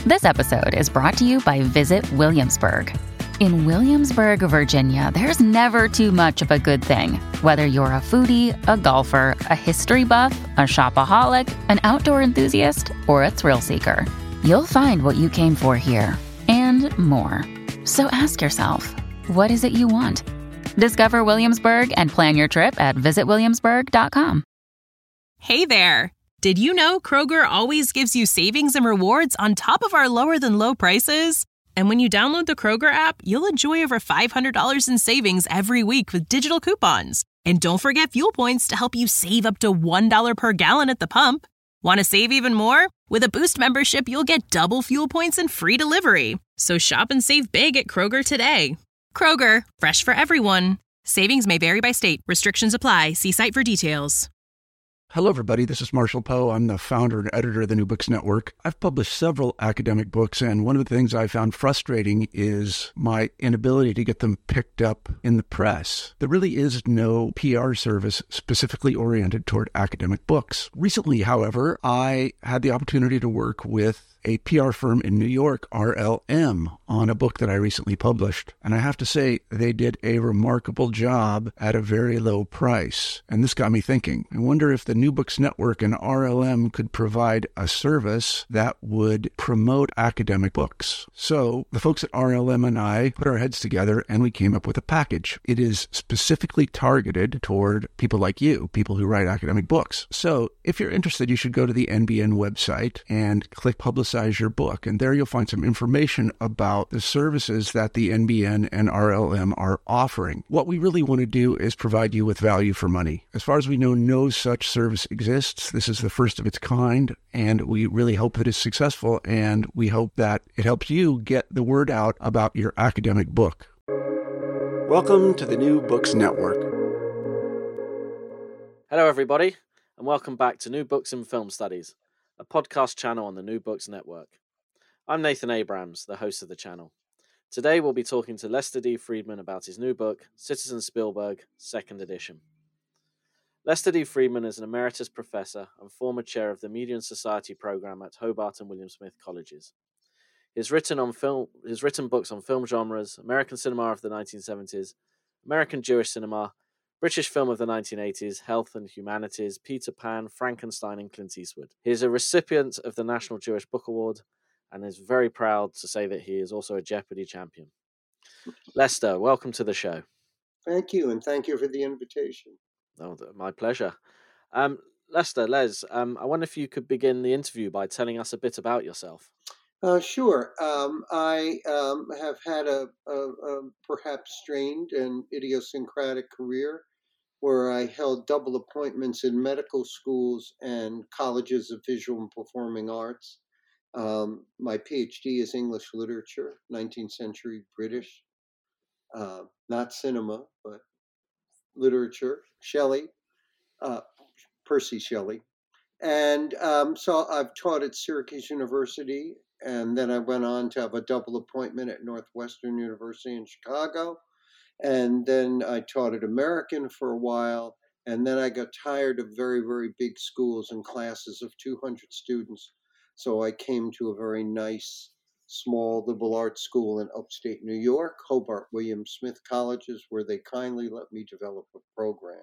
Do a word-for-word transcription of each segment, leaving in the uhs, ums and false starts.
This episode is brought to you by Visit Williamsburg. In Williamsburg, Virginia, there's never too much of a good thing. Whether you're a foodie, a golfer, a history buff, a shopaholic, an outdoor enthusiast, or a thrill seeker, you'll find what you came for here and more. So ask yourself, what is it you want? Discover Williamsburg and plan your trip at visit williamsburg dot com. Hey there! Did you know Kroger always gives you savings and rewards on top of our lower-than-low prices? And when you download the Kroger app, you'll enjoy over five hundred dollars in savings every week with digital coupons. And don't forget fuel points to help you save up to one dollar per gallon at the pump. Want to save even more? With a Boost membership, you'll get double fuel points and free delivery. So shop and save big at Kroger today. Kroger, fresh for everyone. Savings may vary by state. Restrictions apply. See site for details. Hello, everybody. This is Marshall Poe. I'm the founder and editor of the New Books Network. I've published several academic books, and one of the things I found frustrating is my inability to get them picked up in the press. There really is no P R service specifically oriented toward academic books. Recently, however, I had the opportunity to work with a P R firm in New York, R L M, on a book that I recently published. And I have to say, they did a remarkable job at a very low price. And this got me thinking. I wonder if the New Books Network and R L M could provide a service that would promote academic books. So the folks at R L M and I put our heads together and we came up with a package. It is specifically targeted toward people like you, people who write academic books. So if you're interested, you should go to the N B N website and click Publicize your book. And there you'll find some information about the services that the N B N and R L M are offering. What we really want to do is provide you with value for money. As far as we know, no such service exists. This is the first of its kind, and we really hope it is successful, and we hope that it helps you get the word out about your academic book. Welcome to the New Books Network. Hello, everybody, and welcome back to New Books in Film Studies, a podcast channel on the New Books Network. I'm Nathan Abrams, the host of the channel. Today we'll be talking to Lester D. Friedman about his new book, Citizen Spielberg, second edition. Lester D. Friedman is an emeritus professor and former chair of the Media and Society program at Hobart and William Smith Colleges. He's written on film, he's written books on film genres, American cinema of the nineteen seventies, American Jewish cinema, British film of the nineteen eighties, Health and Humanities, Peter Pan, Frankenstein, and Clint Eastwood. He is a recipient of the National Jewish Book Award and is very proud to say that he is also a Jeopardy champion. Lester, welcome to the show. Thank you, and thank you for the invitation. Oh, my pleasure. Um, Lester, Les, um, I wonder if you could begin the interview by telling us a bit about yourself. Uh, sure. Um, I um, have had a, a, a perhaps strained and idiosyncratic career where I held double appointments in medical schools and colleges of visual and performing arts. Um, my PhD is English literature, nineteenth century British, uh, not cinema, but literature, Shelley, uh, Percy Shelley. And um, so I've taught at Syracuse University, and then I went on to have a double appointment at Northwestern University in Chicago. And then I taught at American for a while. And then I got tired of very, very big schools and classes of two hundred students. So I came to a very nice, small liberal arts school in upstate New York, Hobart William Smith Colleges, where they kindly let me develop a program.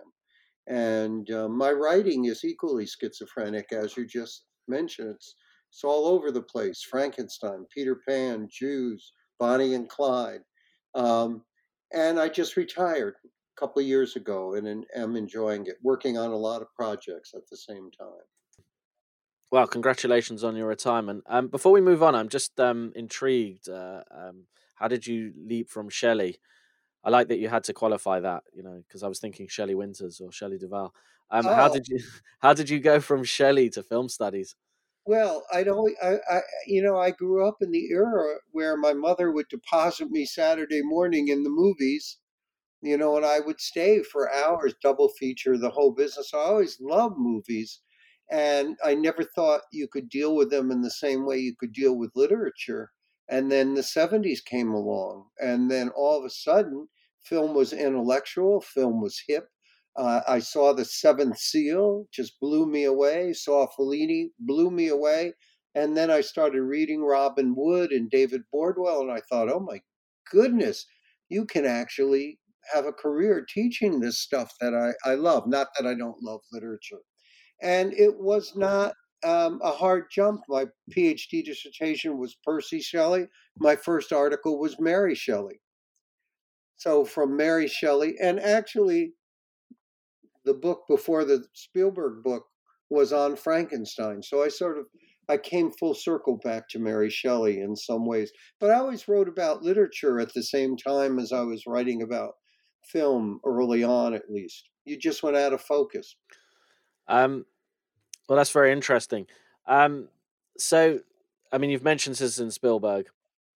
And uh, my writing is equally schizophrenic, as you just mentioned. It's, it's all over the place. Frankenstein, Peter Pan, Jews, Bonnie and Clyde. Um, and I just retired a couple of years ago and, and am enjoying it, working on a lot of projects at the same time. Well, congratulations on your retirement. Um, before we move on, I'm just um, intrigued. Uh, um, how did you leap from Shelley? I like that you had to qualify that, you know, because I was thinking Shelley Winters or Shelley Duvall. Um, oh. How did you how did you go from Shelley to film studies? Well, I don't, I, I, you know, I grew up in the era where my mother would deposit me Saturday morning in the movies, you know, and I would stay for hours, double feature, the whole business. I always loved movies. And I never thought you could deal with them in the same way you could deal with literature. And then the seventies came along. And then all of a sudden, film was intellectual, film was hip. Uh, I saw The Seventh Seal, just blew me away. Saw Fellini, blew me away. And then I started reading Robin Wood and David Bordwell, and I thought, oh my goodness, you can actually have a career teaching this stuff that I, I love. Not that I don't love literature. And it was not um, a hard jump. My PhD dissertation was Percy Shelley. My first article was Mary Shelley. So from Mary Shelley, and actually the book before the Spielberg book was on Frankenstein. So I sort of, I came full circle back to Mary Shelley in some ways. But I always wrote about literature at the same time as I was writing about film early on, at least. You just went out of focus. Um, well, that's very interesting. Um, so, I mean, you've mentioned Citizen Spielberg.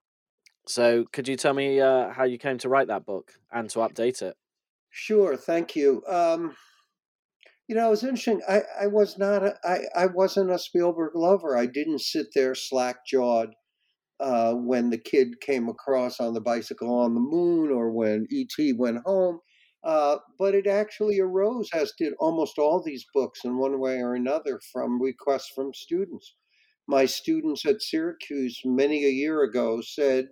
So could you tell me uh, how you came to write that book and to update it? Sure, thank you. Um, you know, it was interesting. I, I was not, a, I, I wasn't a Spielberg lover. I didn't sit there slack-jawed uh, when the kid came across on the bicycle on the moon or when E T went home. Uh, but it actually arose, as did almost all these books in one way or another, from requests from students. My students at Syracuse many a year ago said,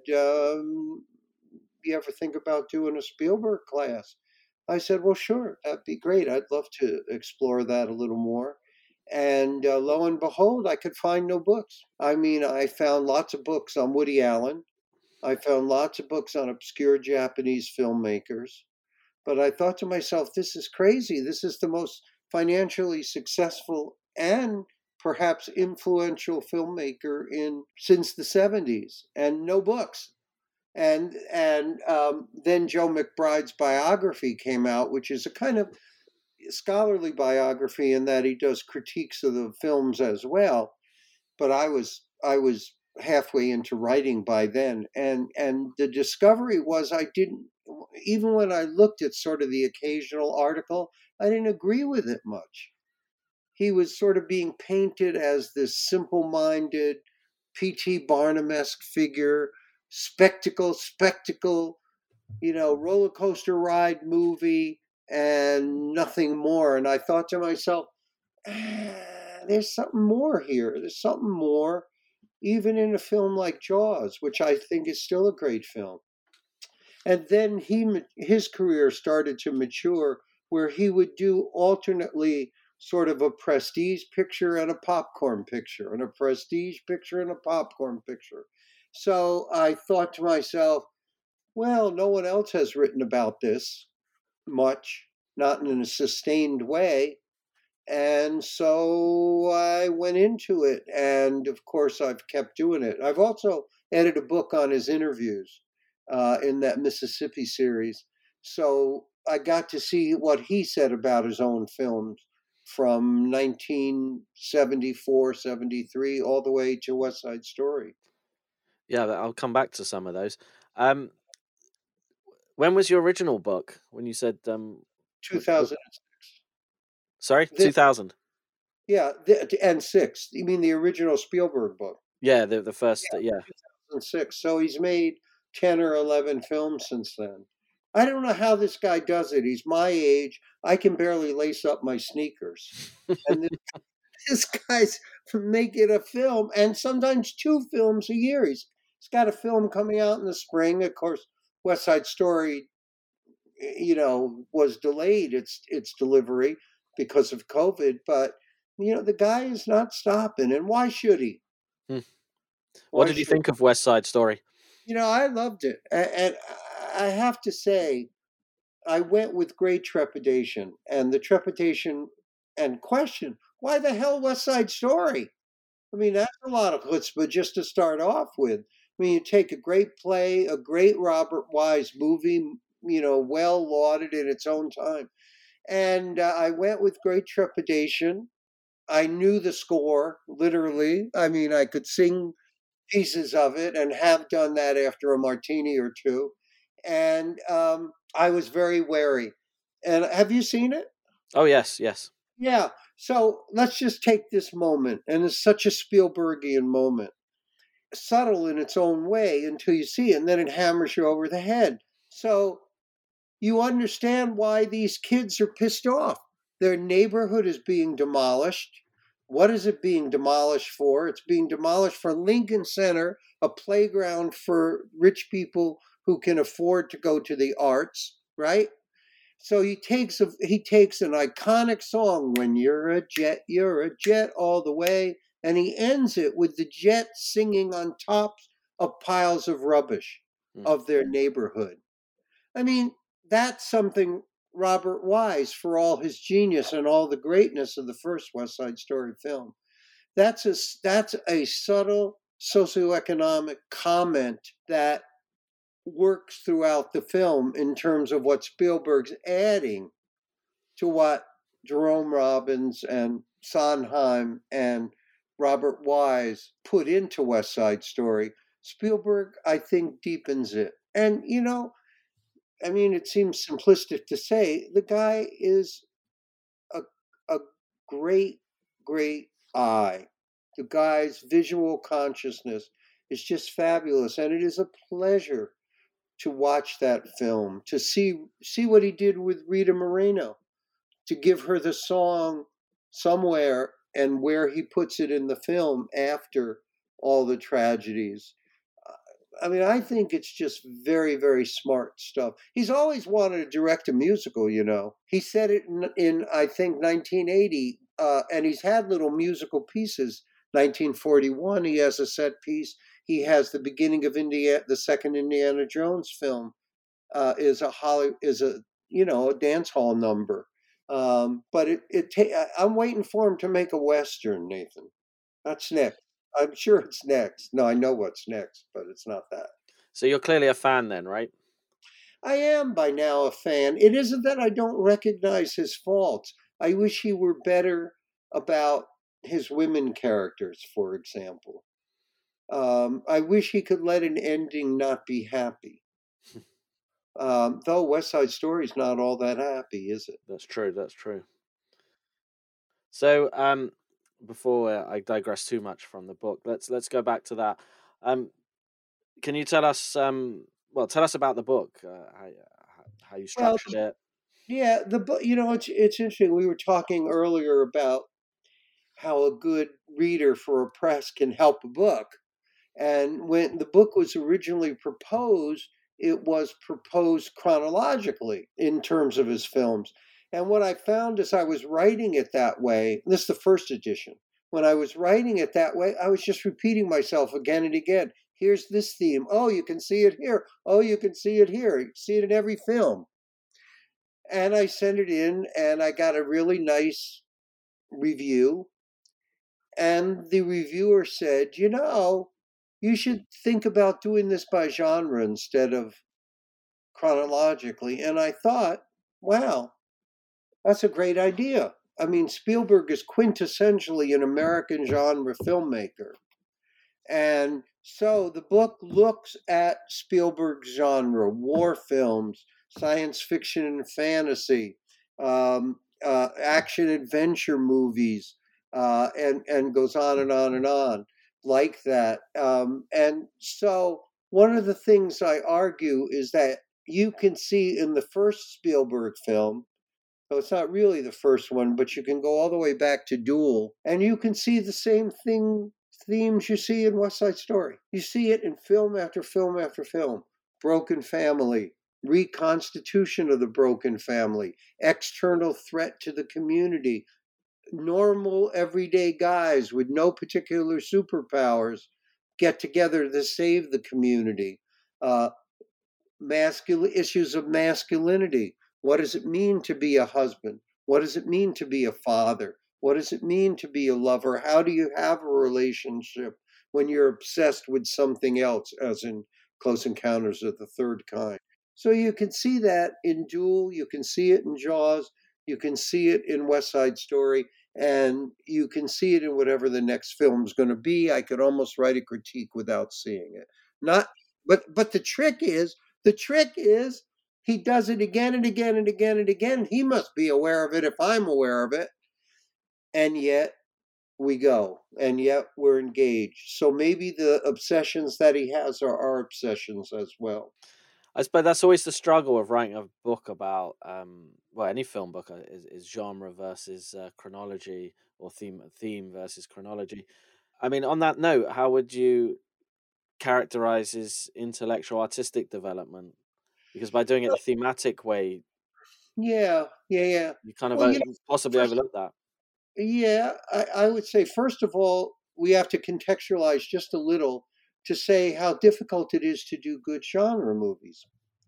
um, you ever think about doing a Spielberg class? I said, well, sure, that'd be great. I'd love to explore that a little more. And uh, lo and behold, I could find no books. I mean, I found lots of books on Woody Allen. I found lots of books on obscure Japanese filmmakers. But I thought to myself, this is crazy. This is the most financially successful and perhaps influential filmmaker in since the seventies, and no books. And and um, then Joe McBride's biography came out, which is a kind of scholarly biography in that he does critiques of the films as well. But I was I was halfway into writing by then, and and the discovery was I didn't, even when I looked at sort of the occasional article, I didn't agree with it much. He was sort of being painted as this simple-minded P T Barnum-esque figure, spectacle, spectacle, you know, roller coaster ride movie, and nothing more. And I thought to myself, ah, there's something more here. There's something more, even in a film like Jaws, which I think is still a great film. And then he his career started to mature, where he would do alternately sort of a prestige picture and a popcorn picture, and a prestige picture and a popcorn picture. So I thought to myself, well, no one else has written about this much, not in a sustained way. And so I went into it. And of course, I've kept doing it. I've also edited a book on his interviews uh, in that Mississippi series. So I got to see what he said about his own films from nineteen seventy-four, seventy-three, all the way to West Side Story. Yeah, I'll come back to some of those. Um, when was your original book? When you said um, two thousand six. Sorry, The- two thousand. Yeah, the, and six. You mean the original Spielberg book? Yeah, the the first. Yeah. yeah. two thousand six. So he's made ten or eleven films since then. I don't know how this guy does it. He's my age. I can barely lace up my sneakers. And this, this guy's making a film, and sometimes two films a year. He's, he's got a film coming out in the spring. Of course, West Side Story, you know, was delayed its its delivery because of COVID. But, you know, the guy is not stopping. And why should he? Hmm. Why What did you should- think of West Side Story? You know, I loved it. A- And I have to say, I went with great trepidation. And the trepidation and question, why the hell West Side Story? I mean, that's a lot of chutzpah just to start off with. I mean, you take a great play, a great Robert Wise movie, you know, well lauded in its own time. And uh, I went with great trepidation. I knew the score, literally. I mean, I could sing pieces of it and have done that after a martini or two. And um, I was very wary. And have you seen it? Oh yes, yes. Yeah. So let's just take this moment. And it's such a Spielbergian moment. Subtle in its own way until you see it, and then it hammers you over the head. So you understand why these kids are pissed off. Their neighborhood is being demolished. What is it being demolished for? It's being demolished for Lincoln Center, a playground for rich people who can afford to go to the arts, right? So he takes a, he takes an iconic song, "When You're a Jet, You're a Jet All the Way," and he ends it with the jet singing on top of piles of rubbish Mm. of their neighborhood. I mean, that's something Robert Wise, for all his genius and all the greatness of the first West Side Story film, that's a, that's a subtle socioeconomic comment that works throughout the film in terms of what Spielberg's adding to what Jerome Robbins and Sondheim and Robert Wise put into West Side Story. Spielberg, I think, deepens it. And, you know, I mean, it seems simplistic to say, the guy is a, a great, great eye. The guy's visual consciousness is just fabulous. And it is a pleasure to watch that film, to see see what he did with Rita Moreno, to give her the song Somewhere, and where he puts it in the film after all the tragedies. I mean, I think it's just very, very smart stuff. He's always wanted to direct a musical, you know. He said it in, in I think, nineteen eighty, uh, and he's had little musical pieces. nineteen forty-one, he has a set piece. He has the beginning of Indiana, the second Indiana Jones film, uh, is a Holly, is a you know a dance hall number. Um, but it, it ta- I'm waiting for him to make a Western, Nathan. That's next. I'm sure it's next. No, I know what's next, but it's not that. So you're clearly a fan then, right? I am by now a fan. It isn't that I don't recognize his faults. I wish he were better about his women characters, for example. Um, I wish he could let an ending not be happy. Um, though West Side Story's not all that happy, is it? That's true. That's true. So, um, before I digress too much from the book, let's let's go back to that. Um, can you tell us, um, well, tell us about the book, uh, how how you Well, structured it? yeah, the book. You know, it's it's interesting. We were talking earlier about how a good reader for a press can help a book. And when the book was originally proposed, it was proposed chronologically in terms of his films. And what I found as I was writing it that way, this is the first edition, when I was writing it that way, I was just repeating myself again and again. Here's this theme. Oh, you can see it here. Oh, you can see it here. You can see it in every film. And I sent it in, and I got a really nice review. And the reviewer said, you know, you should think about doing this by genre instead of chronologically. And I thought, wow, that's a great idea. I mean, Spielberg is quintessentially an American genre filmmaker. And so the book looks at Spielberg's genre, war films, science fiction and fantasy, um, uh, action adventure movies, uh, and, and goes on and on and on like that. Um, and so one of the things I argue is that you can see in the first Spielberg film, so it's not really the first one, but you can go all the way back to Duel, and you can see the same thing, themes you see in West Side Story. You see it in film after film after film. Broken family, reconstitution of the broken family, external threat to the community, normal everyday guys with no particular superpowers get together to save the community. Uh, masculine issues of masculinity. What does it mean to be a husband? What does it mean to be a father? What does it mean to be a lover? How do you have a relationship when you're obsessed with something else, as in Close Encounters of the Third Kind? So you can see that in Duel, you can see it in Jaws, you can see it in West Side Story, and you can see it in whatever the next film's going to be. I could almost write a critique without seeing it. Not, but but the trick is, the trick is he does it again and again and again and again. He must be aware of it if I'm aware of it. And yet we go, and yet we're engaged. So maybe the obsessions that he has are our obsessions as well. I suppose that's always the struggle of writing a book about, um, well, any film book uh, is, is genre versus uh, chronology, or theme theme versus chronology. I mean, on that note, how would you characterize his intellectual artistic development? Because by doing it the thematic way, Yeah, yeah, yeah. you kind of Well, uh, you know, possibly first, overlook that. yeah, I, I would say, first of all, we have to contextualize just a little to say how difficult it is to do good genre movies.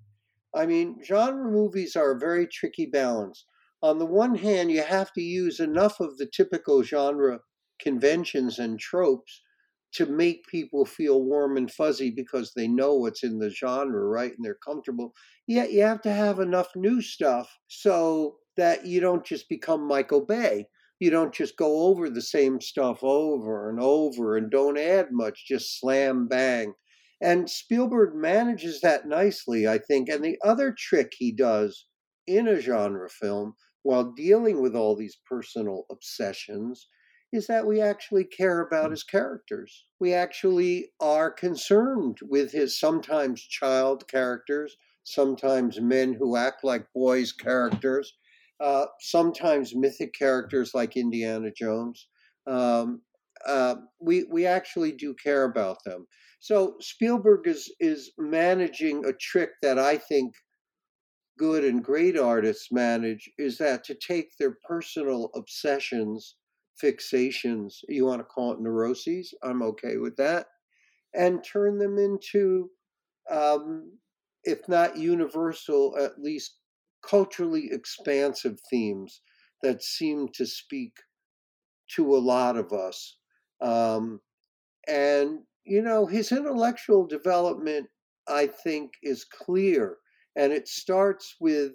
I mean, genre movies are a very tricky balance. On the one hand, you have to use enough of the typical genre conventions and tropes to make people feel warm and fuzzy because they know what's in the genre, right? And they're comfortable. Yet you have to have enough new stuff so that you don't just become Michael Bay. You don't just go over the same stuff over and over and don't add much, just slam bang. And Spielberg manages that nicely, I think. And the other trick he does in a genre film while dealing with all these personal obsessions is that we actually care about his characters. We actually are concerned with his sometimes child characters, sometimes men who act like boys characters, uh, sometimes mythic characters like Indiana Jones. Um, uh, we we actually do care about them. So Spielberg is is managing a trick that I think good and great artists manage, is that to take their personal obsessions, fixations, you want to call it neuroses, I'm okay with that, and turn them into, um, if not universal, at least culturally expansive themes that seem to speak to a lot of us. Um, and, you know, his intellectual development, I think, is clear. And it starts with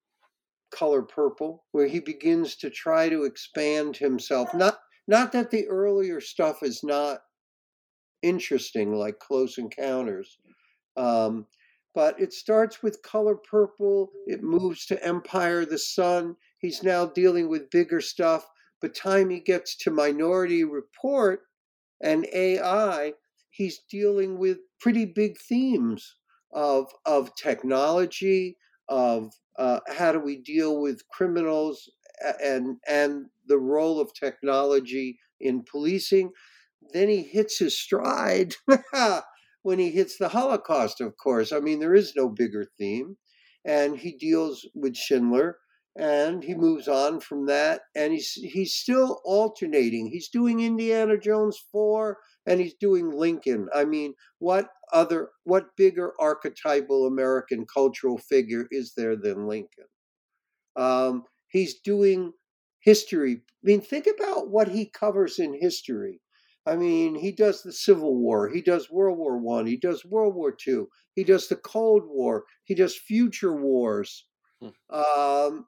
Color Purple, where he begins to try to expand himself. Not not that the earlier stuff is not interesting, like Close Encounters, um, but it starts with Color Purple. It moves to Empire of the Sun. He's now dealing with bigger stuff. By the time he gets to Minority Report and A I, he's dealing with pretty big themes of of technology, of uh, how do we deal with criminals, and and the role of technology in policing. Then he hits his stride when he hits the Holocaust, of course. I mean, there is no bigger theme. And he deals with Schindler, and he moves on from that. And he's he's still alternating. He's doing Indiana Jones four, and he's doing Lincoln. I mean, what other, what bigger archetypal American cultural figure is there than Lincoln? Um, he's doing history. I mean, think about what he covers in history. I mean, he does the Civil War, he does World War One, he does World War Two, he does the Cold War, he does future wars. Hmm. Um,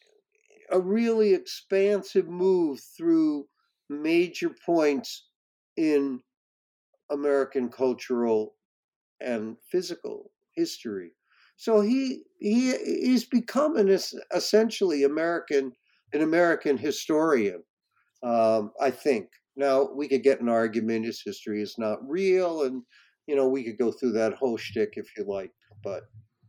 a really expansive move through major points in American cultural and physical history. So he he he's become an essentially American an American historian. Um, I think. Now we could get an argument his history is not real, and you know we could go through that whole shtick if you like. But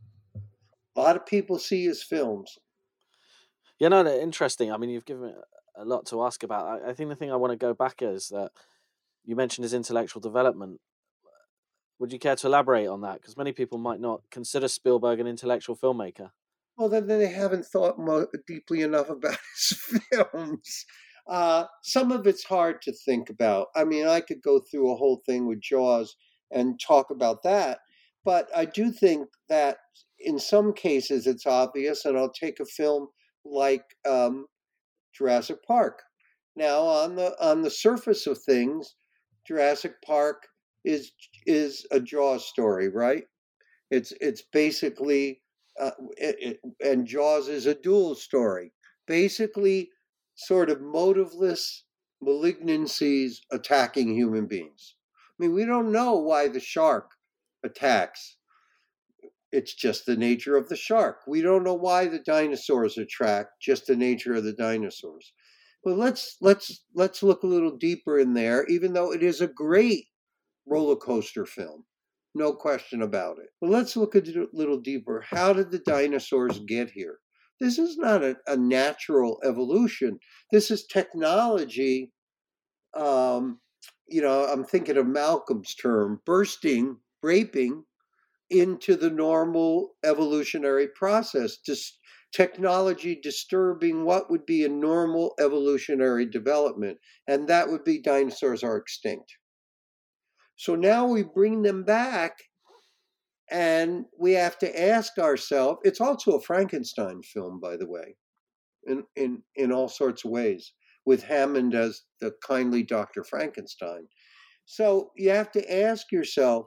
a lot of people see his films. You know, they're interesting. I mean, you've given me a lot to ask about. I, I think the thing I want to go back is that you mentioned his intellectual development. Would you care to elaborate on that? Because many people might not consider Spielberg an intellectual filmmaker. Well, then they haven't thought more deeply enough about his films. Uh, some of it's hard to think about. I mean, I could go through a whole thing with Jaws and talk about that. But I do think that in some cases it's obvious, and I'll take a film like um, Jurassic Park. Now, on the on the surface of things, Jurassic Park is is a Jaws story, right? It's it's basically uh, it, it, and Jaws is a dual story, basically sort of motiveless malignancies attacking human beings. I mean, we don't know why the shark attacks. It's just the nature of the shark. We don't know why the dinosaurs attract, just the nature of the dinosaurs. But let's let's let's look a little deeper in there, even though it is a great roller coaster film. No question about it. But let's look a little deeper. How did the dinosaurs get here? This is not a, a natural evolution. This is technology. Um, you know, I'm thinking of Malcolm's term, bursting, breaking into the normal evolutionary process. Just technology disturbing what would be a normal evolutionary development, and that would be dinosaurs are extinct. So now we bring them back, and we have to ask ourselves, it's also a Frankenstein film, by the way, in, in, in all sorts of ways, with Hammond as the kindly Doctor Frankenstein. So you have to ask yourself,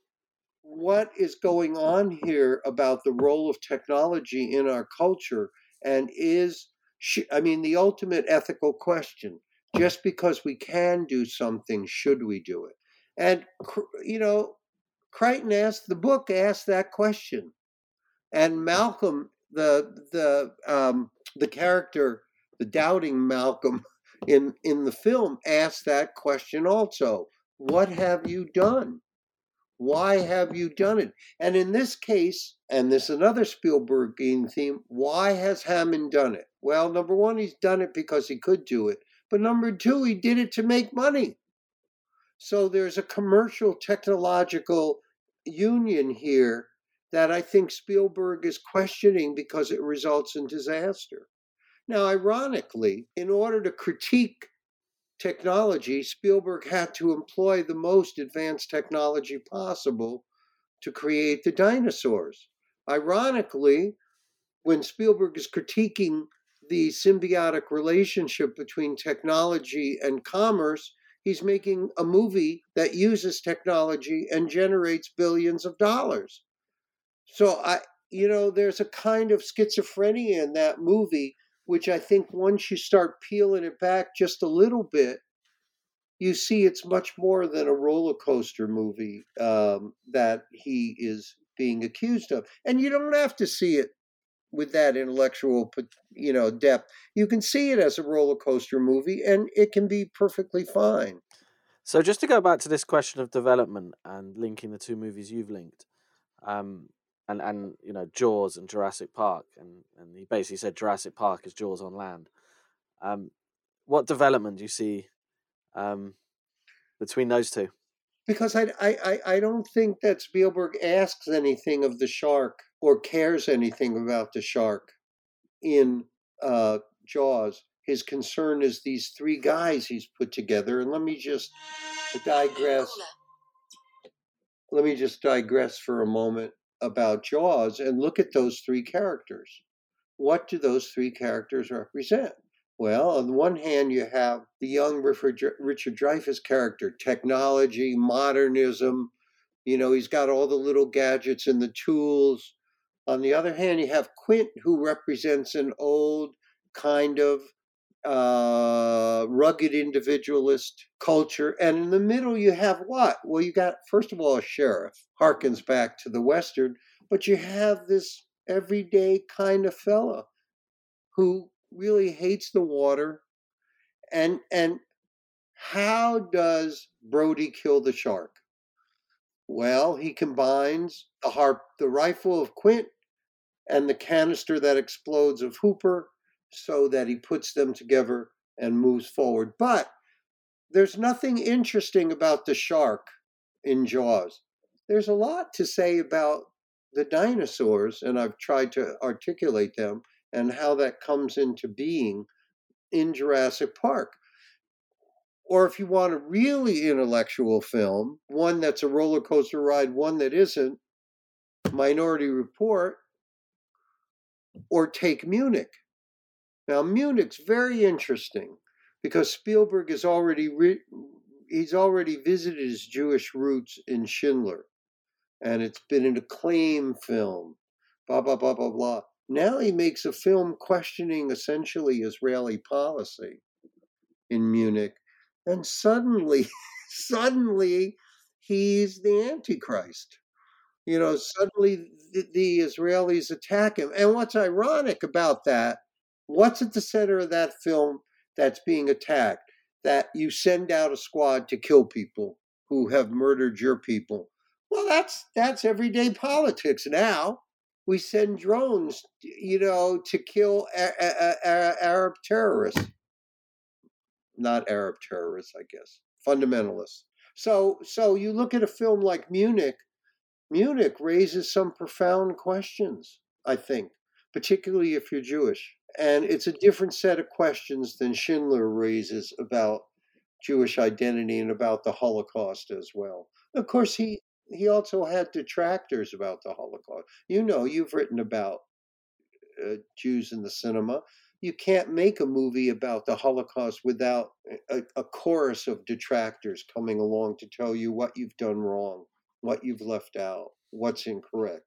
what is going on here about the role of technology in our culture? And is, I mean, the ultimate ethical question, just because we can do something, should we do it? And, you know, Crichton asked, the book asked that question. And Malcolm, the the um, the character, the doubting Malcolm in, in the film, asked that question also. What have you done? Why have you done it? And in this case, and this is another Spielbergian theme, why has Hammond done it? Well, number one, he's done it because he could do it. But number two, he did it to make money. So there's a commercial technological union here that I think Spielberg is questioning because it results in disaster. Now, ironically, in order to critique technology, Spielberg had to employ the most advanced technology possible to create the dinosaurs. Ironically, when Spielberg is critiquing the symbiotic relationship between technology and commerce, he's making a movie that uses technology and generates billions of dollars. So I, you know, there's a kind of schizophrenia in that movie, which I think once you start peeling it back just a little bit, you see it's much more than a roller coaster movie um, that he is being accused of. And you don't have to see it with that intellectual, you know, depth. You can see it as a roller coaster movie, and it can be perfectly fine. So just to go back to this question of development and linking the two movies you've linked, um, and, and you know, Jaws and Jurassic Park, and, and he basically said Jurassic Park is Jaws on land. Um, what development do you see um, between those two? Because I, I, I don't think that Spielberg asks anything of the shark or cares anything about the shark in uh, Jaws. His concern is these three guys he's put together. And let me just digress. Let me just digress for a moment about Jaws and look at those three characters. What do those three characters represent? Well, on the one hand, you have the young Richard Dreyfuss character, technology, modernism. You know, he's got all the little gadgets and the tools. On the other hand, you have Quint, who represents an old kind of uh, rugged individualist culture. And in the middle, you have what? Well, you got, first of all, a sheriff, harkens back to the Western, but you have this everyday kind of fella who really hates the water. And and how does Brody kill the shark? Well, he combines the harp, the rifle of Quint and the canister that explodes of Hooper, so that he puts them together and moves forward. But there's nothing interesting about the shark in Jaws. There's a lot to say about the dinosaurs, and I've tried to articulate them and how that comes into being in Jurassic Park. Or if you want a really intellectual film, one that's a roller coaster ride, one that isn't, Minority Report, or take Munich. Now, Munich's very interesting because Spielberg is already re- he's already visited his Jewish roots in Schindler, and it's been an acclaimed film, blah, blah, blah, blah, blah. Now he makes a film questioning essentially Israeli policy in Munich, and suddenly, suddenly, he's the Antichrist. You know, suddenly the, the Israelis attack him. And what's ironic about that, what's at the center of that film that's being attacked? That you send out a squad to kill people who have murdered your people. Well, that's that's everyday politics now. We send drones, you know, to kill a- a- a- Arab terrorists. Not Arab terrorists, I guess, fundamentalists. So, so you look at a film like Munich. Munich raises some profound questions, I think, particularly if you're Jewish. And it's a different set of questions than Schindler raises about Jewish identity and about the Holocaust as well. Of course, he he also had detractors about the Holocaust. You know, you've written about uh, Jews in the cinema. You can't make a movie about the Holocaust without a, a chorus of detractors coming along to tell you what you've done wrong, what you've left out, what's incorrect.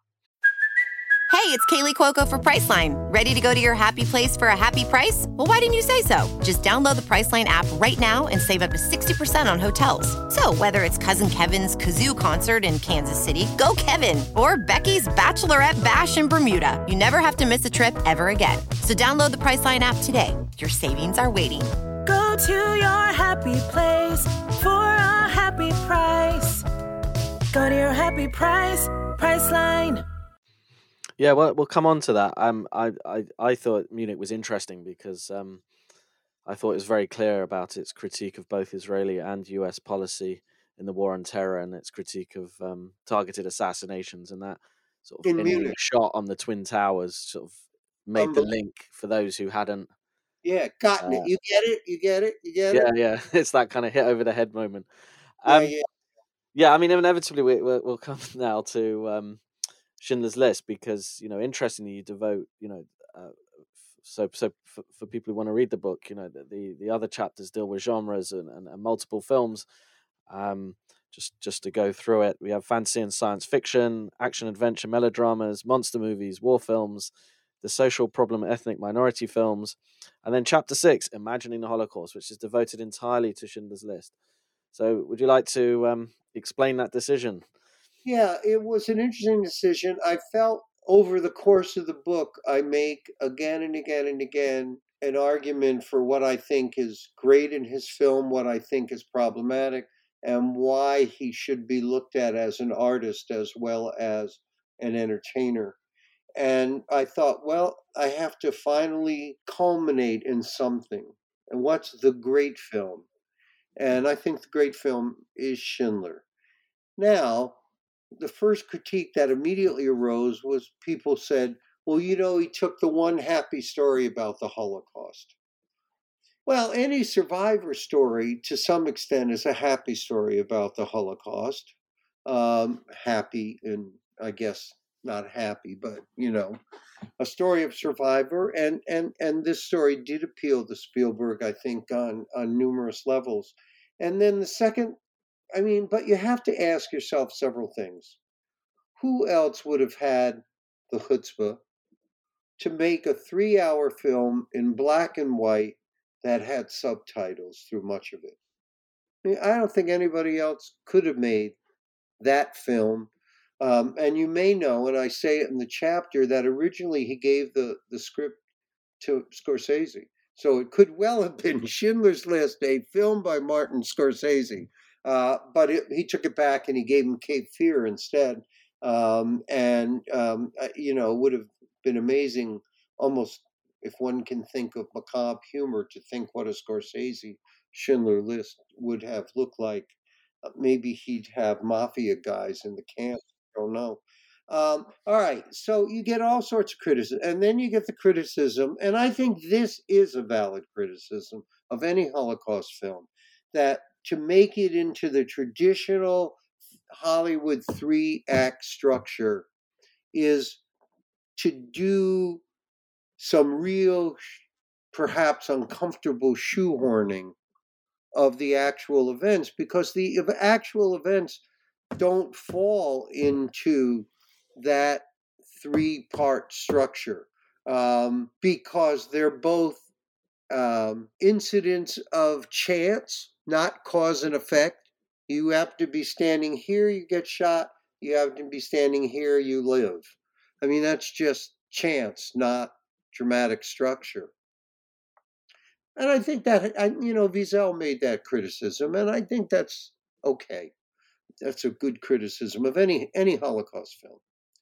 Hey, it's Kaylee Cuoco for Priceline. Ready to go to your happy place for a happy price? Well, why didn't you say so? Just download the Priceline app right now and save up to sixty percent on hotels. So whether it's Cousin Kevin's Kazoo Concert in Kansas City, go Kevin, or Becky's Bachelorette Bash in Bermuda, you never have to miss a trip ever again. So download the Priceline app today. Your savings are waiting. Go to your happy place for a happy price. Go to your happy price, Priceline. Yeah, well, we'll come on to that. Um, I, I, I thought Munich was interesting because um, I thought it was very clear about its critique of both Israeli and U S policy in the war on terror and its critique of um, targeted assassinations, and that sort of In ending Munich. shot on the Twin Towers sort of made the link for those who hadn't. Yeah, gotten Uh, it. You get it? You get it? You get Yeah, it? yeah, it's that kind of hit over the head moment. Yeah, Um, yeah. yeah, I mean, inevitably we, we'll, we'll come now to um, Schindler's List because, you know, interestingly, you devote, you know, uh, so so for, for people who want to read the book, you know, the the, the other chapters deal with genres and, and, and multiple films. Um, just just to go through it, we have fantasy and science fiction, action adventure melodramas, monster movies, war films, the social problem ethnic minority films, and then chapter six, Imagining the Holocaust, which is devoted entirely to Schindler's List. So would you like to um, explain that decision? Yeah, it was an interesting decision. I felt over the course of the book, I make again and again and again an argument for what I think is great in his film, what I think is problematic, and why he should be looked at as an artist as well as an entertainer. And I thought, well, I have to finally culminate in something. And what's the great film? And I think the great film is Schindler. Now, the first critique that immediately arose was people said, well, you know, he took the one happy story about the Holocaust. Well, any survivor story, to some extent, is a happy story about the Holocaust. Um, happy, and I guess not happy, but, you know, a story of survivor. And, and, and this story did appeal to Spielberg, I think, on, on numerous levels. And then the second, I mean, but you have to ask yourself several things. Who else would have had the chutzpah to make a three-hour film in black and white that had subtitles through much of it? I mean, I don't think anybody else could have made that film. Um, and you may know, and I say it in the chapter, that originally he gave the, the script to Scorsese. So it could well have been Schindler's List, a film by Martin Scorsese. Uh, but it, he took it back and he gave him Cape Fear instead. Um, and, um, you know, it would have been amazing, almost if one can think of macabre humor, to think what a Scorsese Schindler List would have looked like. Uh, maybe he'd have mafia guys in the camp. I don't know. Um, all right, so you get all sorts of criticism, and then you get the criticism, and I think this is a valid criticism of any Holocaust film, that to make it into the traditional Hollywood three-act structure is to do some real, perhaps uncomfortable shoehorning of the actual events, because the actual events don't fall into that three-part structure, um, because they're both um, incidents of chance, not cause and effect. You have to be standing here, you get shot. You have to be standing here, you live. I mean, that's just chance, not dramatic structure. And I think that, you know, Wiesel made that criticism, and I think that's okay. That's a good criticism of any any Holocaust film.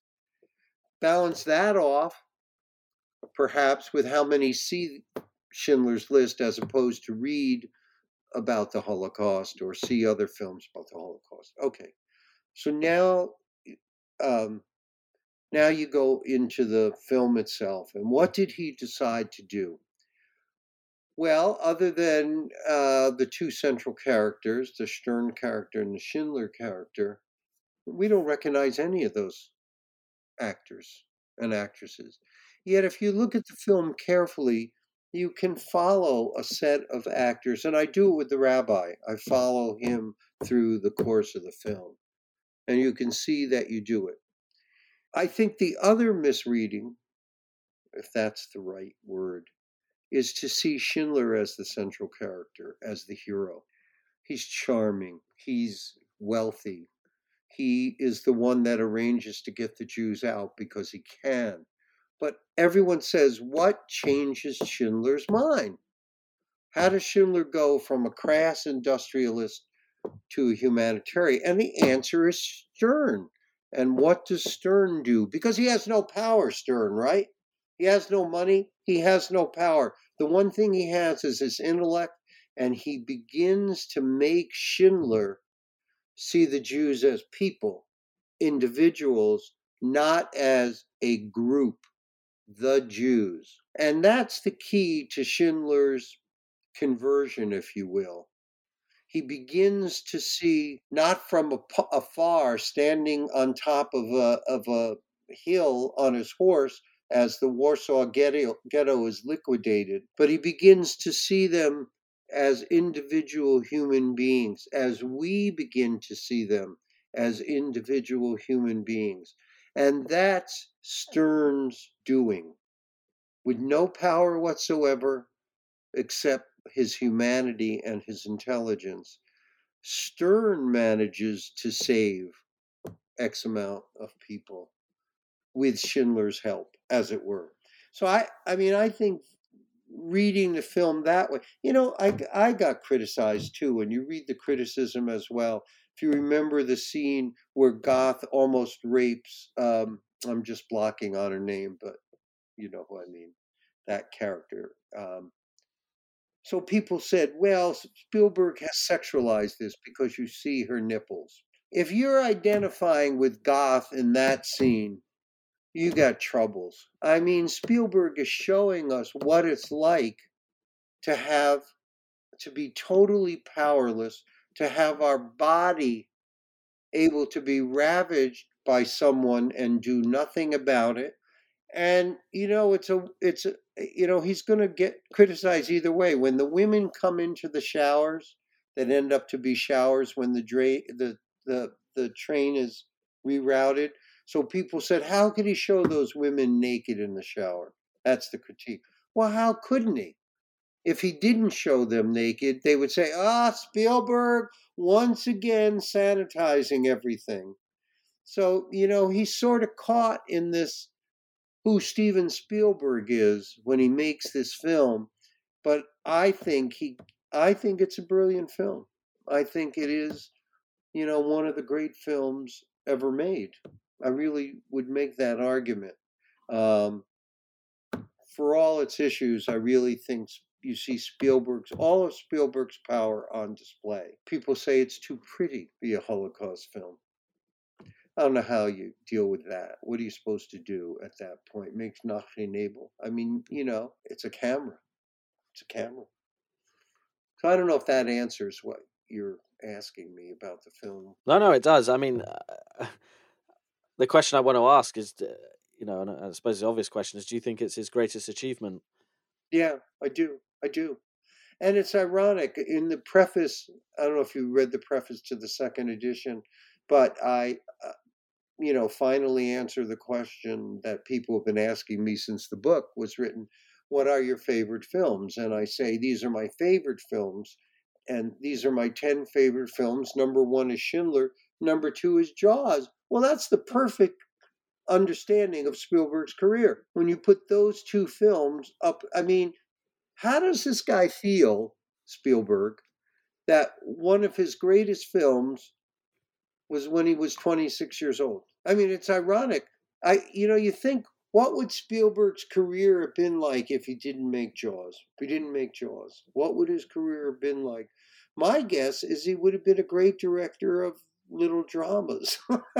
Balance that off, perhaps, with how many see Schindler's List as opposed to read about the Holocaust or see other films about the Holocaust. Okay, so now, um, now you go into the film itself, and what did he decide to do? Well, other than uh, the two central characters, the Stern character and the Schindler character, we don't recognize any of those actors and actresses. Yet, if you look at the film carefully, you can follow a set of actors, and I do it with the rabbi. I follow him through the course of the film, and you can see that you do it. I think the other misreading, if that's the right word, is to see Schindler as the central character, as the hero. He's charming, he's wealthy, he is the one that arranges to get the Jews out because he can. But everyone says, what changes Schindler's mind? How does Schindler go from a crass industrialist to a humanitarian? And the answer is Stern. And what does Stern do? Because he has no power, Stern, right? He has no money, he has no power. The one thing he has is his intellect, and he begins to make Schindler see the Jews as people, individuals, not as a group, the Jews. And that's the key to Schindler's conversion, if you will. He begins to see, not from afar, standing on top of a, of a hill on his horse, as the Warsaw ghetto, ghetto is liquidated, but he begins to see them as individual human beings, as we begin to see them as individual human beings. And that's Stern's doing, with no power whatsoever except his humanity and his intelligence. Stern manages to save X amount of people with Schindler's help, as it were. So I, I mean, I think reading the film that way, you know, I, I got criticized too, and you read the criticism as well. If you remember the scene where Goth almost rapes, um, I'm just blocking on her name, but you know who I mean, that character. Um, so people said, well, Spielberg has sexualized this because you see her nipples. If you're identifying with Goth in that scene, you got troubles. I mean, Spielberg is showing us what it's like to have, to be totally powerless, to have our body able to be ravaged by someone and do nothing about it. And, you know, it's a, it's a, you know, he's going to get criticized either way. When the women come into the showers that end up to be showers when the dra- the, the, the train is rerouted. So people said, how could he show those women naked in the shower? That's the critique. Well, how couldn't he? If he didn't show them naked, they would say, ah, Spielberg, once again sanitizing everything. So, you know, he's sort of caught in this, who Steven Spielberg is when he makes this film. But I think he, I think it's a brilliant film. I think it is, you know, one of the great films ever made. I really would make that argument. Um, for all its issues, I really think you see Spielberg's, all of Spielberg's power on display. People say it's too pretty to be a Holocaust film. I don't know how you deal with that. What are you supposed to do at that point? Makes nothing able. I mean, you know, it's a camera. It's a camera. So I don't know if that answers what you're asking me about the film. No, no, it does. I mean, uh, the question I want to ask is, uh, you know, and I suppose the obvious question is, do you think it's his greatest achievement? Yeah, I do. I do. And it's ironic. In the preface, I don't know if you read the preface to the second edition, but I, uh, you know, finally answer the question that people have been asking me since the book was written. What are your favorite films? And I say, these are my favorite films. And these are my ten favorite films. Number one is Schindler. Number two is Jaws. Well, that's the perfect understanding of Spielberg's career. When you put those two films up, I mean, how does this guy feel, Spielberg, that one of his greatest films was when he was twenty-six years old. I mean, it's ironic. I, you know, you think, what would Spielberg's career have been like if he didn't make Jaws? If he didn't make Jaws, what would his career have been like? My guess is he would have been a great director of little dramas.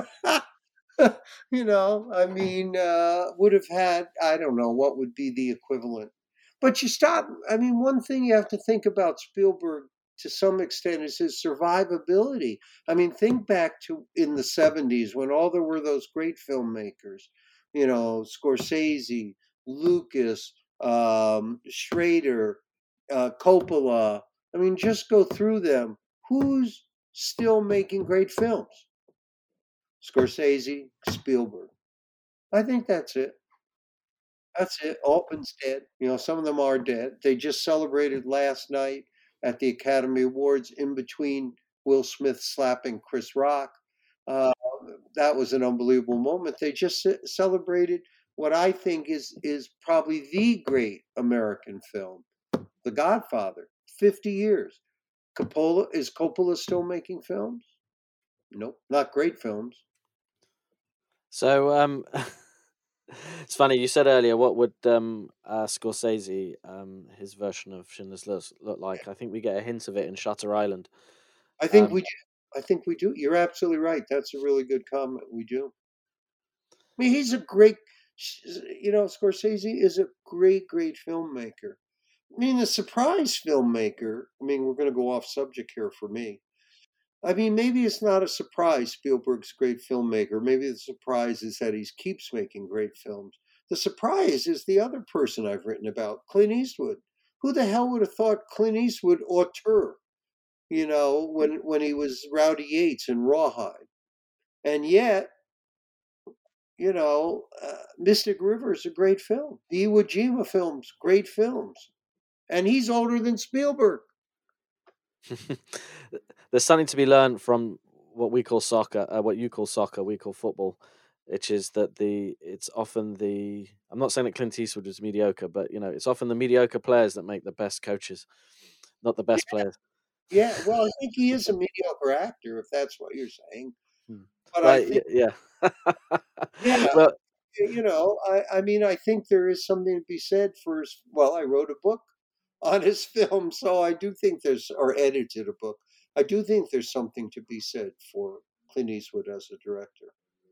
You know, I mean, uh, would have had, I don't know, what would be the equivalent. But you stop, I mean, one thing you have to think about Spielberg to some extent is his survivability. I mean, think back to in the seventies when all there were those great filmmakers, you know, Scorsese, Lucas, um, Schrader, uh, Coppola. I mean, just go through them. Who's still making great films? Scorsese, Spielberg. I think that's it. That's it. Altman's dead. You know, some of them are dead. They just celebrated last night at the Academy Awards in between Will Smith slapping Chris Rock. Uh, that was an unbelievable moment. They just ce- celebrated what I think is is probably the great American film, The Godfather. fifty years. Coppola is Coppola still making films? Nope, not great films. So um, it's funny you said earlier. What would um, uh, Scorsese, um, his version of Schindler's List, look like? I think we get a hint of it in Shutter Island. I think Um, we do. I think we do. You're absolutely right. That's a really good comment. We do. I mean, he's a great, you know, Scorsese is a great, great filmmaker. I mean, the surprise filmmaker, I mean, we're going to go off subject here for me. I mean, maybe it's not a surprise Spielberg's a great filmmaker. Maybe the surprise is that he keeps making great films. The surprise is the other person I've written about, Clint Eastwood. Who the hell would have thought Clint Eastwood auteur, you know, when, when he was Rowdy Yates in Rawhide? And yet, you know, uh, Mystic River is a great film. The Iwo Jima films, great films. And he's older than Spielberg. There's something to be learned from what we call soccer, uh, what you call soccer, we call football, which is that the it's often the I'm not saying that Clint Eastwood is mediocre, but you know it's often the mediocre players that make the best coaches, not the best players. Yeah, well, I think he is a mediocre actor, if that's what you're saying. Hmm. But Well, I y- think, yeah. yeah, Well, you know, I, I mean, I think there is something to be said for his, well, I wrote a book on his film, so I do think there's, or edited a book. I do think there's something to be said for Clint Eastwood as a director.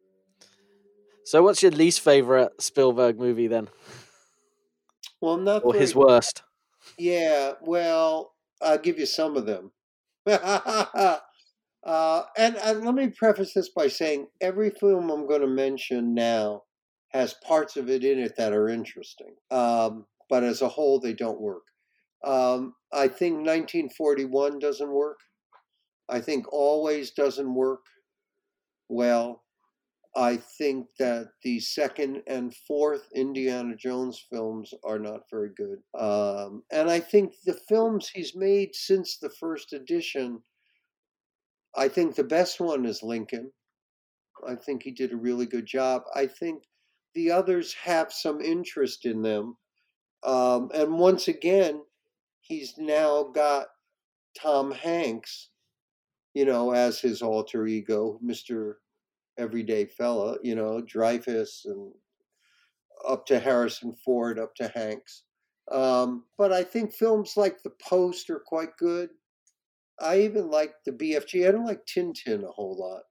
so what's your least favorite Spielberg movie then, Well, I'm not or very, his worst? yeah, well, I'll give you some of them. uh, and, and let me preface this by saying every film I'm going to mention now has parts of it in it that are interesting. Um, but as a whole, they don't work. Um, I think nineteen forty-one doesn't work. I think Always doesn't work well. I think that the second and fourth Indiana Jones films are not very good. Um, and I think the films he's made since the first edition, I think the best one is Lincoln. I think he did a really good job. I think the others have some interest in them. Um, and once again, he's now got Tom Hanks, you know, as his alter ego, Mister Everyday Fella, you know, Dreyfus and up to Harrison Ford, up to Hanks. Um, but I think films like The Post are quite good. I even like the B F G. I don't like Tintin a whole lot.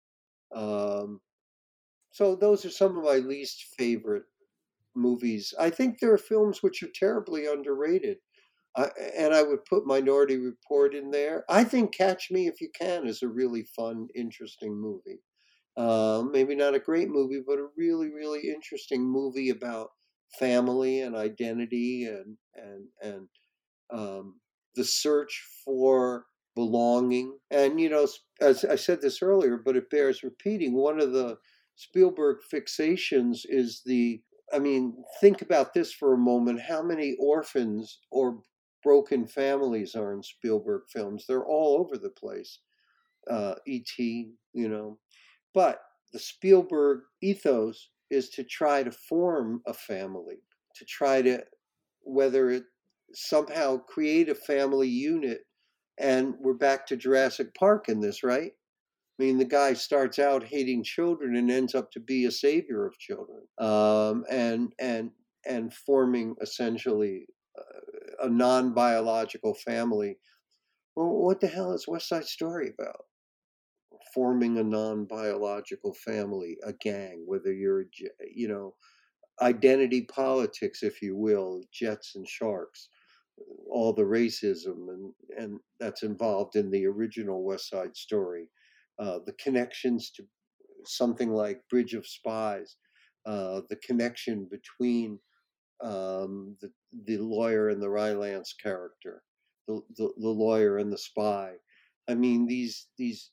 Um, so those are some of my least favorite movies. I think there are films which are terribly underrated. I, and I would put Minority Report in there. I think Catch Me If You Can is a really fun, interesting movie. Uh, maybe not a great movie, but a really, really interesting movie about family and identity and and and um, the search for belonging. And you know, as I said this earlier, but it bears repeating. One of the Spielberg fixations is the. I mean, think about this for a moment. How many orphans or broken families are in Spielberg films? They're all over the place. Uh, E T, you know. But the Spielberg ethos is to try to form a family, to try to, whether it somehow create a family unit. And we're back to Jurassic Park in this, right? I mean, the guy starts out hating children and ends up to be a savior of children, um, and and and forming essentially uh, a non-biological family. Well, what the hell is West Side Story about? Forming a non-biological family, a gang, whether you're, you know, identity politics, if you will, Jets and Sharks, all the racism and and that's involved in the original West Side Story, uh, the connections to something like Bridge of Spies, uh, the connection between um, the the lawyer and the Rylance character, the, the the lawyer and the spy. I mean, these these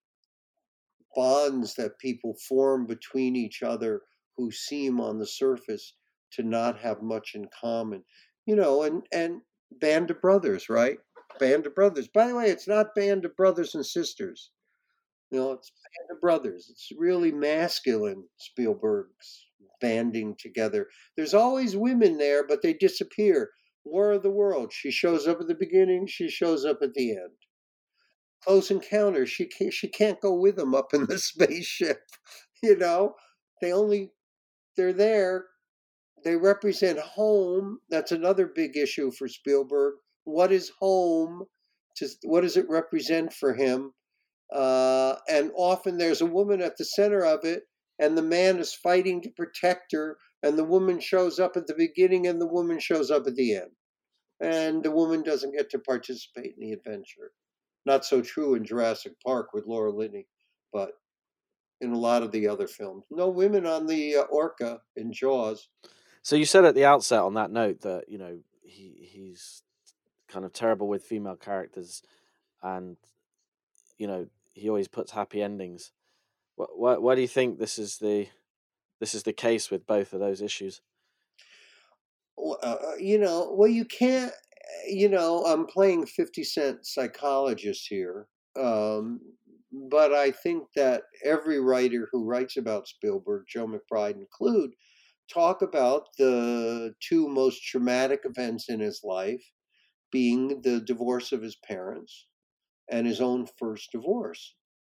bonds that people form between each other who seem on the surface to not have much in common, you know, and and Band of Brothers, right? Band of Brothers. By the way, it's not Band of Brothers and Sisters. You know, it's Band of Brothers. It's really masculine, Spielberg's banding together. There's always women there, but they disappear. War of the World. She shows up at the beginning, she shows up at the end. Close Encounters, she can't, she can't go with them up in the spaceship. You know, they only, they're there. They represent home. That's another big issue for Spielberg. What is home? Just what does it represent for him? Uh, and often there's a woman at the center of it, and the man is fighting to protect her, and the woman shows up at the beginning, and the woman shows up at the end. And the woman doesn't get to participate in the adventure. Not so true in Jurassic Park with Laura Linney, but in a lot of the other films. No women on the uh, Orca in Jaws. So you said at the outset on that note that, you know, he he's kind of terrible with female characters, and, you know, he always puts happy endings. What why, why do you think this is the this is the case with both of those issues? Uh, you know, well, you can't, you know, I'm playing fifty cent psychologist here. Um, but I think that every writer who writes about Spielberg, Joe McBride include, talk about the two most traumatic events in his life being the divorce of his parents and his own first divorce.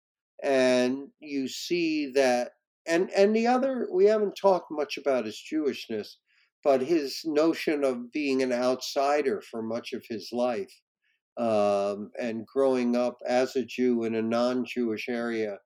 And you see that, and and the other, we haven't talked much about his Jewishness, but his notion of being an outsider for much of his life, um, and growing up as a Jew in a non-Jewish area,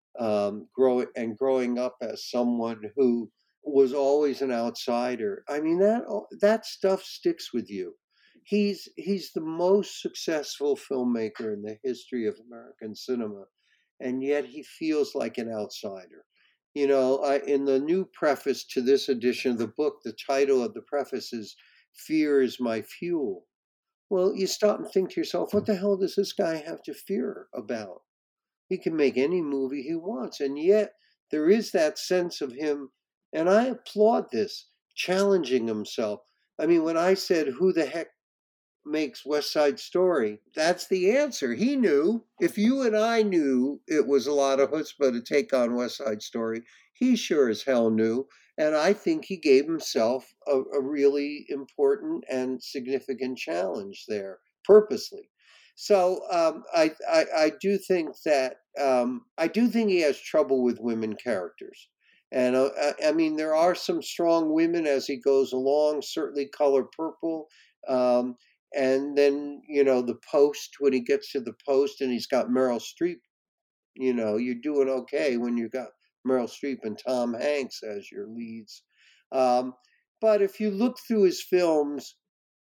um, growing and growing up as someone who was always an outsider. I mean, that that stuff sticks with you. He's he's the most successful filmmaker in the history of American cinema, and yet he feels like an outsider. You know, I, in the new preface to this edition of the book, the title of the preface is "Fear is My Fuel." Well, you stop and think to yourself, what the hell does this guy have to fear about? He can make any movie he wants, and yet there is that sense of him, and I applaud this, challenging himself. I mean, when I said, who the heck makes West Side Story, that's the answer. He knew. If you and I knew it was a lot of chutzpah to take on West Side Story, he sure as hell knew. And I think he gave himself a, a really important and significant challenge there, purposely. So um, I, I I do think that um, I do think he has trouble with women characters. And uh, I, I mean, there are some strong women as he goes along, certainly Color Purple. Um, and then, you know, the Post, when he gets to the Post and he's got Meryl Streep, you know, you're doing okay when you got Meryl Streep and Tom Hanks as your leads. Um, but if you look through his films,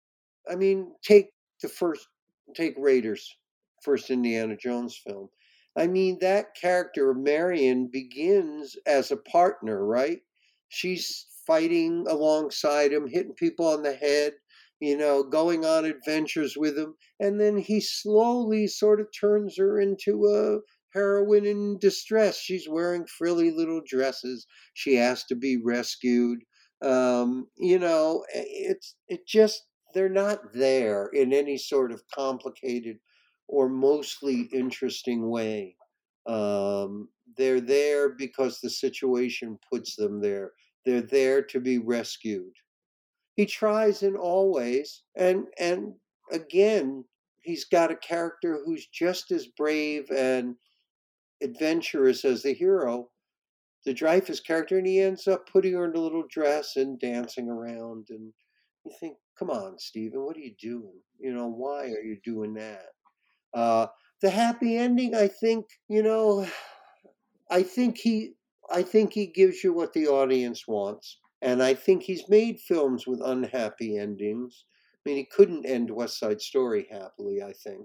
I mean, take the first, take Raiders, first Indiana Jones film. I mean, that character of Marion begins as a partner, right? She's fighting alongside him, hitting people on the head, you know, going on adventures with him. And then he slowly sort of turns her into a heroine in distress. She's wearing frilly little dresses. She has to be rescued. Um, you know, it's it just, they're not there in any sort of complicated or mostly interesting way. Um, they're there because the situation puts them there. They're there to be rescued. He tries in all ways, and and again, he's got a character who's just as brave and adventurous as the hero, the Dreyfuss character, and he ends up putting her in a little dress and dancing around. And you think, come on, Stephen, what are you doing? You know, why are you doing that? Uh, the happy ending, I think, you know, I think he, I think he gives you what the audience wants, and I think he's made films with unhappy endings. I mean, he couldn't end West Side Story happily, I think.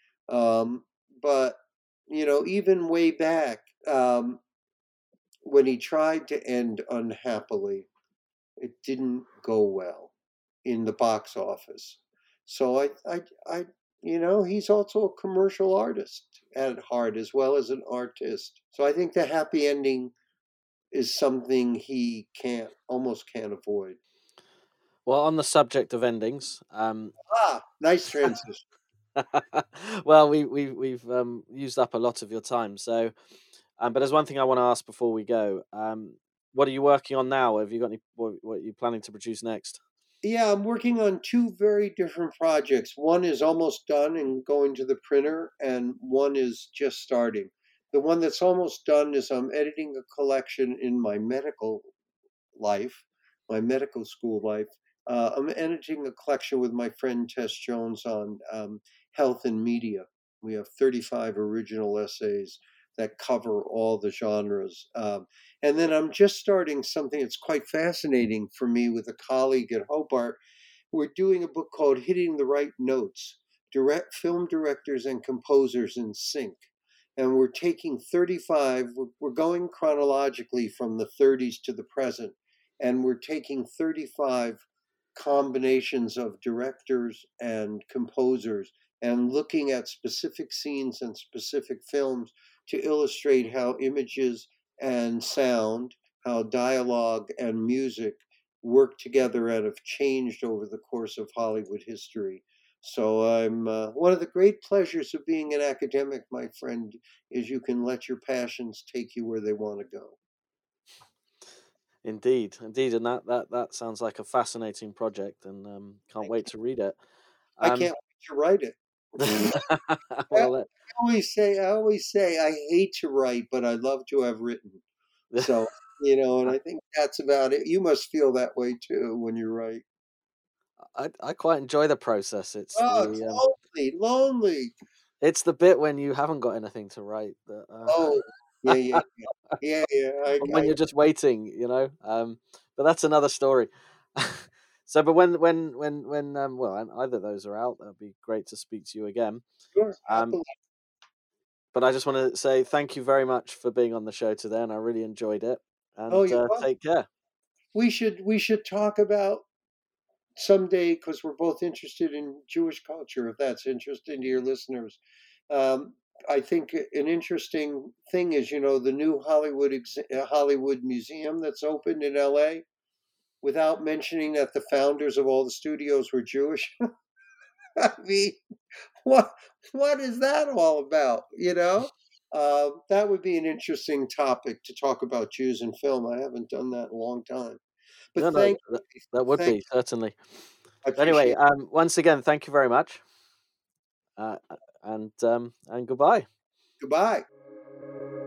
Um, but you know, even way back um, when he tried to end unhappily, it didn't go well in the box office. So I, I, I, you know, he's also a commercial artist at heart as well as an artist. So I think the happy ending is something he can't, almost can't avoid. Well, on the subject of endings, um, Ah, nice transition. well, we we we've um, used up a lot of your time, so. Um, but there's one thing I want to ask before we go. Um, what are you working on now? Have you got any? What, what are you planning to produce next? Yeah, I'm working on two very different projects. One is almost done and going to the printer, and one is just starting. The one that's almost done is I'm editing a collection in my medical life, my medical school life. Uh, I'm editing a collection with my friend Tess Jones on um, health and media. We have thirty-five original essays that cover all the genres. Um, and then I'm just starting something that's quite fascinating for me with a colleague at Hobart. We're doing a book called Hitting the Right Notes, direct film directors and composers in sync. And we're taking thirty-five, we're, we're going chronologically from the thirties to the present, and we're taking thirty-five combinations of directors and composers and looking at specific scenes and specific films to illustrate how images and sound, how dialogue and music work together and have changed over the course of Hollywood history. So I'm uh, one of the great pleasures of being an academic, my friend, is you can let your passions take you where they want to go. Indeed, indeed, and that that that sounds like a fascinating project, and um, can't I wait can't, to read it. I Um, can't wait to write it. well, I always say, I always say, I hate to write, but I love to have written. So, you know, and I think that's about it. You must feel that way too when you write. I I quite enjoy the process. It's Oh, it's the um, lonely, lonely. it's the bit when you haven't got anything to write that. Uh, Oh, yeah, yeah, yeah, yeah, yeah. I, and when I, you're just waiting, you know. Um, but that's another story. So, but when when when when um, well, and either of those are out, that'd be great to speak to you again. sure, Um, happily. but I just want to say thank you very much for being on the show today, and I really enjoyed it. Oh, And you're uh, welcome. take care. We should, we should talk about someday, because we're both interested in Jewish culture, if that's interesting to your listeners. Um, I think an interesting thing is, you know, the new Hollywood ex- uh, Hollywood Museum that's opened in L A, without mentioning that the founders of all the studios were Jewish. I mean, what what is that all about? You know, uh, that would be an interesting topic to talk about Jews in film. I haven't done that in a long time. But No, no, thank that, you, that would thank be certainly. I But anyway, appreciate it. um, once again, thank you very much, uh, and um, and goodbye. Goodbye.